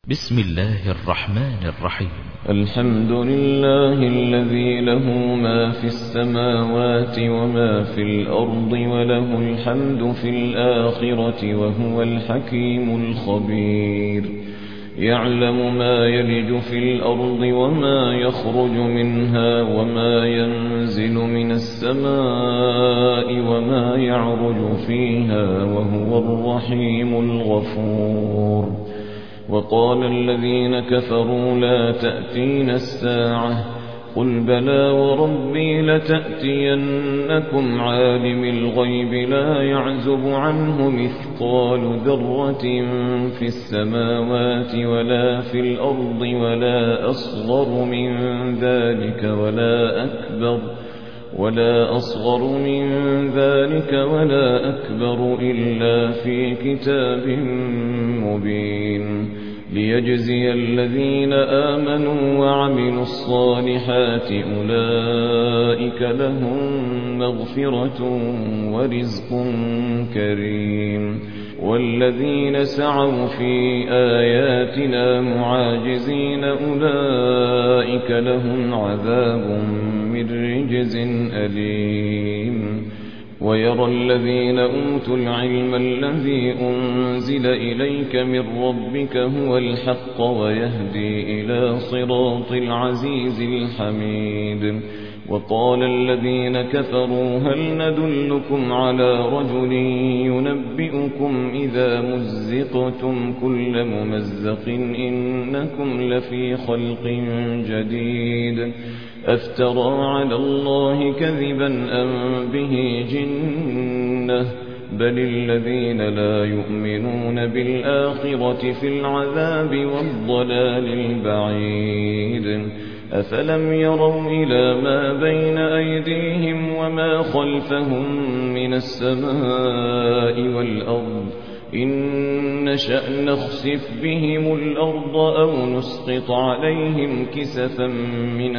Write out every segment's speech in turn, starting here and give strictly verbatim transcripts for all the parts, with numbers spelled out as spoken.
بسم الله الرحمن الرحيم. الحمد لله الذي له ما في السماوات وما في الأرض وله الحمد في الآخرة وهو الحكيم الخبير. يعلم ما يلج في الأرض وما يخرج منها وما ينزل من السماء وما يعرج فيها وهو الرحيم الغفور. وقال الذين كفروا لا تأتين الساعة قل بلى وربي لتأتينكم عالم الغيب لا يعزب عنه مثقال ذرة في السماوات ولا في الأرض ولا أصغر من ذلك ولا أكبر ولا أصغر من ذلك ولا أكبر إلا في كتاب مبين ليجزي الذين آمنوا وعملوا الصالحات أولئك لهم مغفرة ورزق كريم. والذين سعوا في آياتنا معاجزين أولئك لهم عذاب من رجز أليم. ويرى الذين أوتوا العلم الذي أنزل إليك من ربك هو الحق ويهدي إلى صراط العزيز الحميد. وقال الذين كفروا هل ندلكم على رجل ينبئكم إذا مزقتم كل ممزق إنكم لفي خلق جديد أفترى على الله كذبا أم به جنة بل الذين لا يؤمنون بالآخرة في العذاب والضلال البعيد. أفلم يروا إلى ما بين أيديهم وما خلفهم من السماء والأرض إن نشأ نخسف بهم الأرض أو نسقط عليهم كسفا من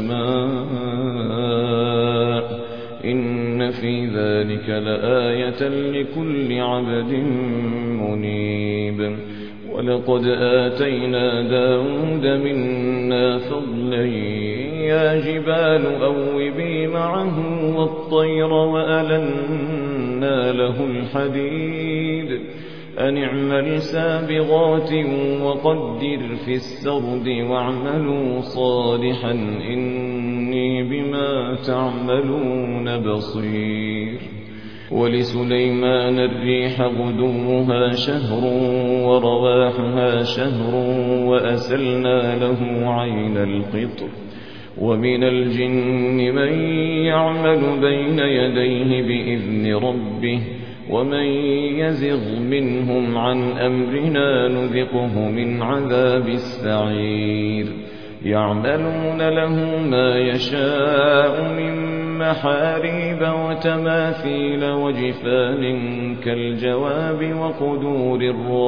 السماء إن في ذلك لآية لكل عبد منيب. ولقد آتينا داود منا فضلا يا جبال أوبي معه والطير وألنا له الحديد أن اعمل سابغات وقدر في السرد واعملوا صالحا إني بما تعملون بصير. ولسليمان الريح غدوها شهر ورواحها شهر وأسلنا له عين القطر. ومن الجن من يعمل بين يديه بإذن ربه ومن يزغ منهم عن أمرنا نذقه من عذاب السعير. يعملون له ما يشاء من محاريب وتماثيل وجفان كالجواب وقدور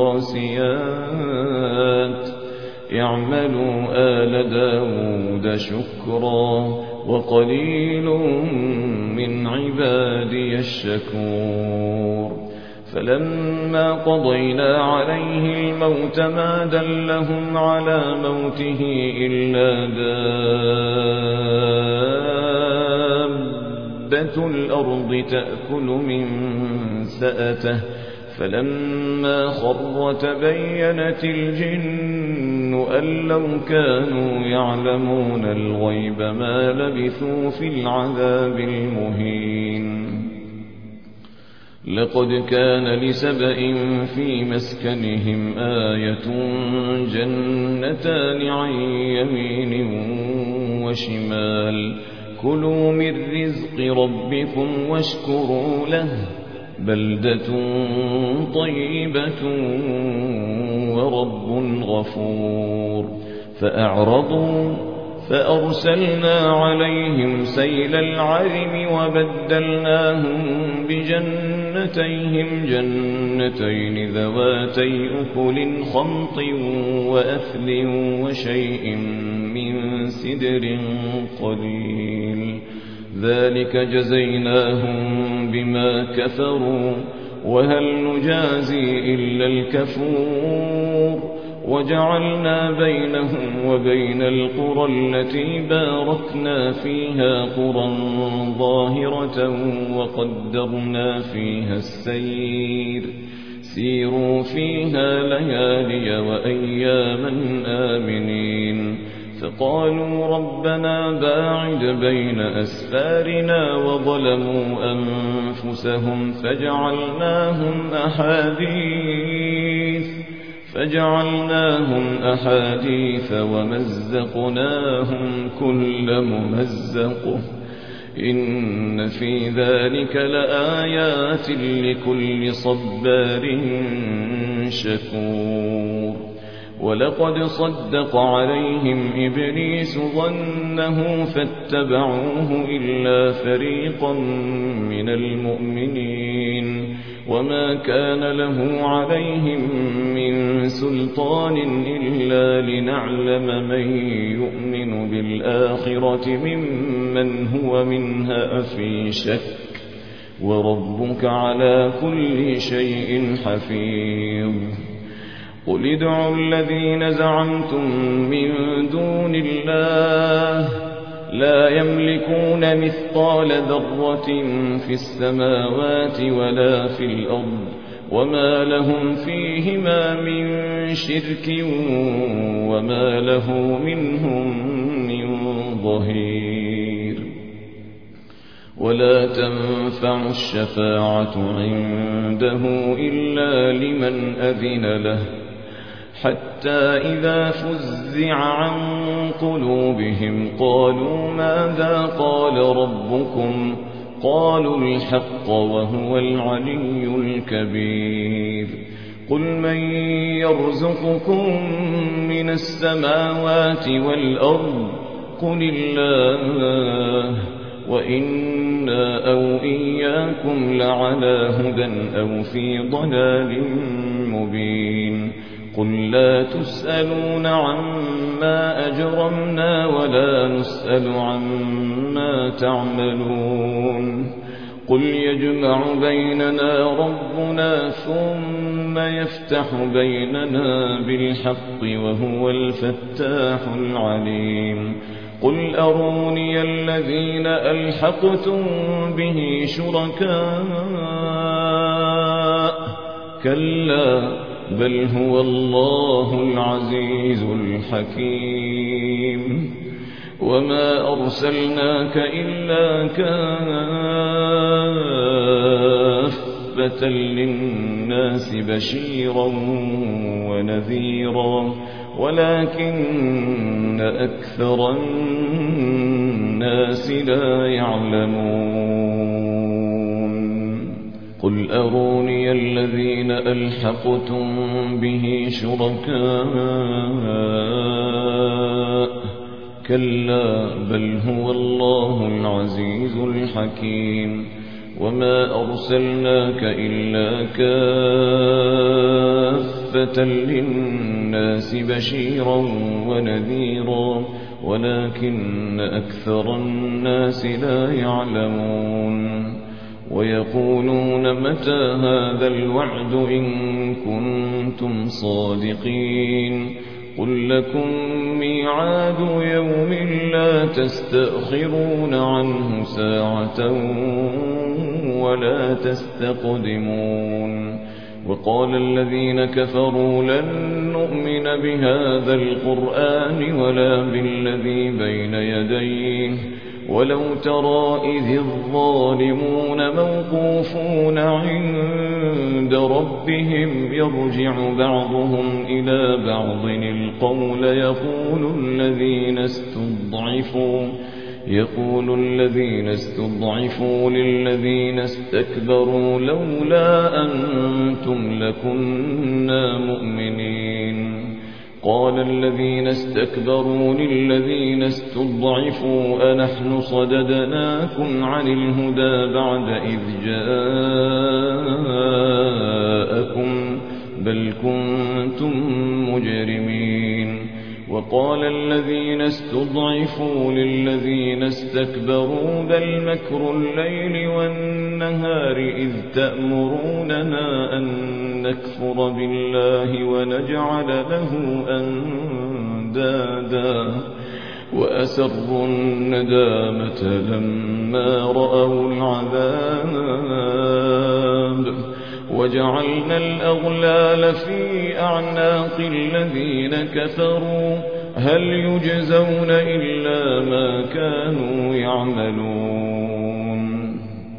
الراسيات. يعملوا آل داود شكرا وقليل من عبادي الشكور. فلما قضينا عليه الموت ما دلهم على موته إلا دابة الأرض تأكل من سأته فلما خر تبينت الجن أن لو كانوا يعلمون الغيب ما لبثوا في العذاب المهين. لقد كان لسبإ في مسكنهم آية جنتان عن يمين وشمال كلوا من رزق ربكم واشكروا له بلدة طيبة ورب غفور. فأعرضوا فأرسلنا عليهم سيل العرم وبدلناهم بجنتيهم جنتين ذواتي أكل خمط وأثل وشيء من سدر قليل ذلك جزيناهم بما كفروا وهل نجازي إلا الكفور وجعلنا بينهم وبين القرى التي باركنا فيها قرى ظاهرة وقدرنا فيها السير سيروا فيها ليالي وأياما آمنين فقالوا ربنا باعد بين أسفارنا وظلموا أنفسهم فجعلناهم أحاديث فجعلناهم أحاديث ومزقناهم كل ممزق إن في ذلك لآيات لكل صبار شكور ولقد صدق عليهم إبليس ظنه فاتبعوه إلا فريقا من المؤمنين وما كان له عليهم من سلطان إلا لنعلم من يؤمن بالآخرة ممن هو منها في شك وربك على كل شيء حفيظ قل ادعوا الذين زعمتم من دون الله لا يملكون مثقال ذرة في السماوات ولا في الأرض وما لهم فيهما من شرك وما له منهم من ظهير ولا تنفع الشفاعة عنده إلا لمن أذن له حتى إذا فزع عن قلوبهم قالوا ماذا قال ربكم قالوا الحق وهو العلي الكبير قل من يرزقكم من السماوات والأرض قل الله وإنا أو إياكم لعلى هدى أو في ضلال مبين قل لا تسألون عما أجرمنا ولا نسأل عما تعملون قل يجمع بيننا ربنا ثم يفتح بيننا بالحق وهو الفتاح العليم قل أروني الذين ألحقتم به شركاء كلا بل هو الله العزيز الحكيم وما أرسلناك إلا كافة للناس بشيرا ونذيرا ولكن أكثر الناس لا يعلمون قل أروني الذين ألحقتم به شركاء كلا بل هو الله العزيز الحكيم وما أرسلناك إلا كافة للناس بشيرا ونذيرا ولكن أكثر الناس لا يعلمون ويقولون متى هذا الوعد إن كنتم صادقين قل لكم ميعاد يوم لا تستأخرون عنه ساعة ولا تستقدمون وقال الذين كفروا لن نؤمن بهذا القرآن ولا بالذي بين يديه ولو ترى إذ الظالمون موقوفون عند ربهم يرجع بعضهم إلى بعض القول يقول الذين استضعفوا يقول الذين استضعفوا للذين استكبروا لولا أنتم لكنا مؤمنين قال الذين استكبروا للذين استضعفوا أنحن صددناكم عن الهدى بعد إذ جاءكم بل كنتم مجرمين وقال الذين استضعفوا للذين استكبروا بل مكر الليل والنهار إذ تأمروننا أن نكفر بالله ونجعل له أندادا وأسروا الندامة لما رأوا العذاب وجعلنا الأغلال في أعناق الذين كفروا هل يجزون إلا ما كانوا يعملون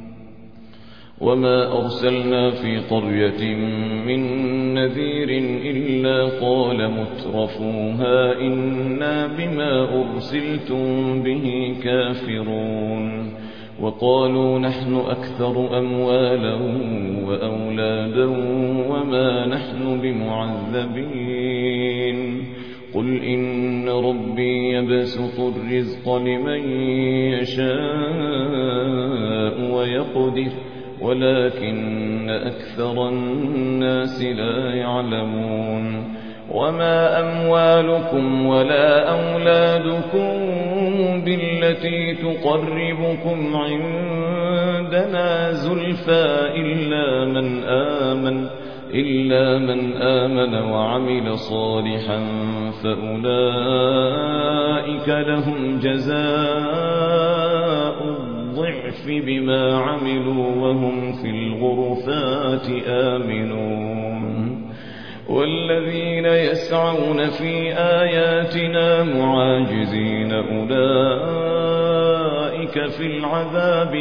وما أرسلنا في قرية من نذير إلا قال مترفوها إنا بما أرسلتم به كافرون وقالوا نحن أكثر أموالا وأولادا وما نحن بمعذبين قل إن ربي يبسط الرزق لمن يشاء ويقدر ولكن أكثر الناس لا يعلمون وما أموالكم ولا أولادكم بالتي تقربكم عندنا زلفى إلا من آمن إلا من آمن وعمل صالحا فأولئك لهم جزاء الضعف بما عملوا وهم في الغرفات آمنون والذين يسعون في آياتنا معاجزين أولئك في العذاب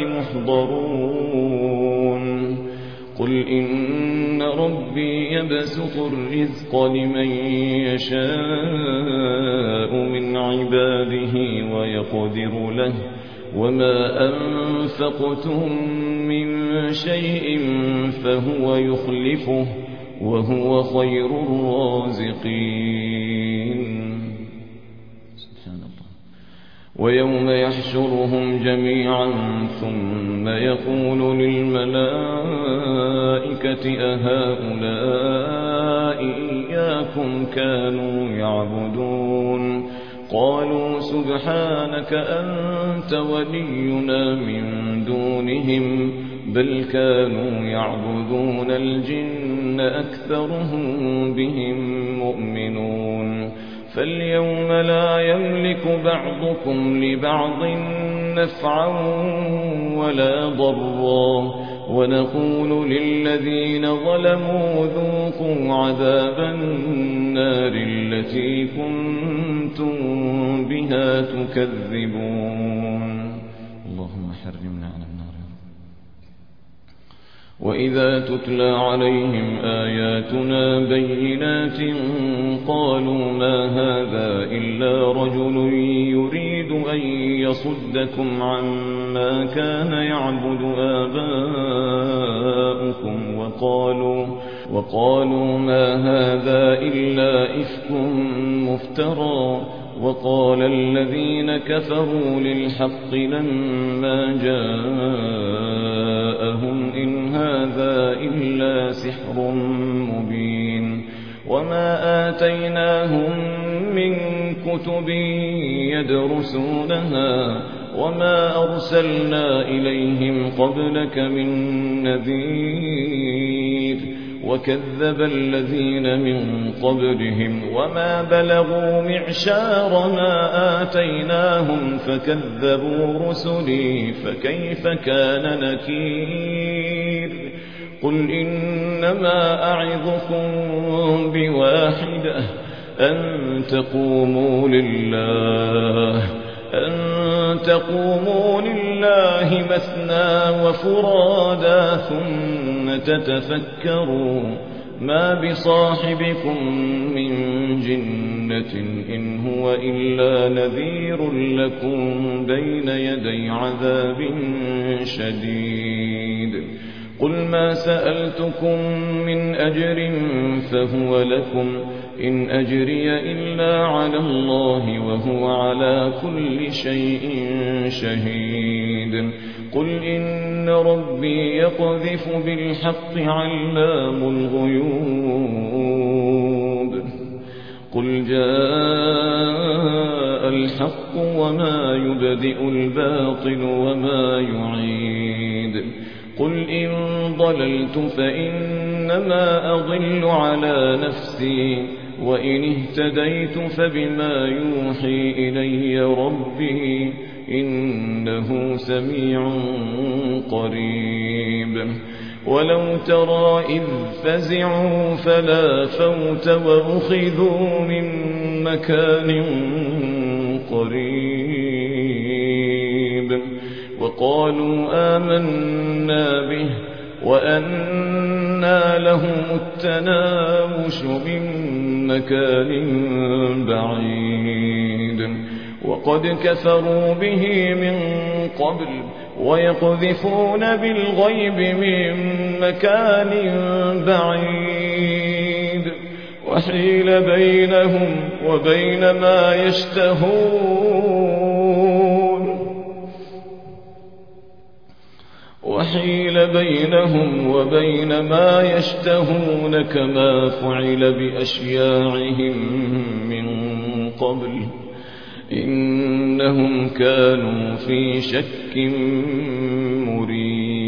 محضرون قل إن ربي يبسط الرزق لمن يشاء من عباده ويقدر له وما أنفقتم من شيء فهو يخلفه وهو خير الرازقين سبحان الله ويوم يحشرهم جميعا ثم يقول للملائكة أهؤلاء إياكم كانوا يعبدون قالوا سبحانك أنت ولينا من دونهم بل كانوا يعبدون الجن أكثرهم بهم مؤمنون فاليوم لا يملك بعضكم لبعض نفعا ولا ضرا ونقول للذين ظلموا ذوقوا عذاب النار التي كنتم بها تكذبون اللهم حرمنا على النار وإذا تتلى عليهم آياتنا بينات قالوا ما هذا إلا رجل يريد أن يصدكم عما كان يعبد آباؤكم وقالوا, وقالوا ما هذا إلا إفك مفترى وقال الذين كفروا للحق لما جاءهم إن هذا إلا سحر مبين وما آتيناهم من كتب يدرسونها وما أرسلنا إليهم قبلك من نذير وكذب الذين من قبلهم وما بلغوا معشار ما آتيناهم فكذبوا رسلي فكيف كان نكير قل إنما أعظكم بواحدة أن تقوموا لله أن تقوموا لله مثنى وفرادا ثم تتفكروا ما بصاحبكم من جنة إن هو إلا نذير لكم بين يدي عذاب شديد قل ما سألتكم من أجر فهو لكم إن أجري إلا على الله وهو على كل شيء شهيد قل إن ربي يقذف بالحق علام الغيوب قل جاء الحق وما يبدئ الباطل وما يعيد قل إن ضللت فإنما أضل على نفسي وإن اهتديت فبما يوحي إلي ربي إنه سميع قريب ولو ترى إذ فزعوا فلا فوت وأخذوا من مكان قريب وقالوا آمنا به وأنى لهم التناوش من مكان بعيد وقد كفروا به من قبل ويقذفون بالغيب من مكان بعيد وحيل بينهم وبين ما يشتهون وحيل بينهم وبين ما يشتهون كما فعل بأشياعهم من قبل إنهم كانوا في شك مريب